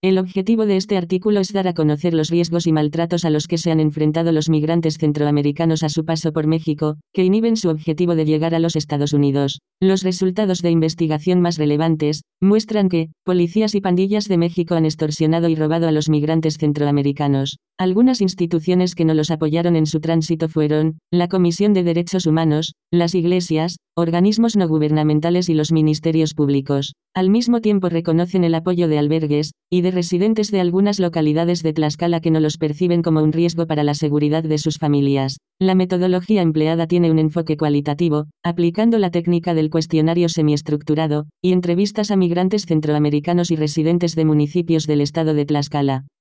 El objetivo de este artículo es dar a conocer los riesgos y maltratos a los que se han enfrentado los migrantes centroamericanos a su paso por México, que inhiben su objetivo de llegar a los Estados Unidos. Los resultados de investigación más relevantes muestran que policías y pandillas de México han extorsionado y robado a los migrantes centroamericanos. Algunas instituciones que no los apoyaron en su tránsito fueron la Comisión de Derechos Humanos, las iglesias, organismos no gubernamentales y los ministerios públicos. Al mismo tiempo reconocen el apoyo de albergues y de residentes de algunas localidades de Tlaxcala que no los perciben como un riesgo para la seguridad de sus familias. La metodología empleada tiene un enfoque cualitativo, aplicando la técnica del cuestionario semiestructurado y entrevistas a migrantes centroamericanos y residentes de municipios del estado de Tlaxcala.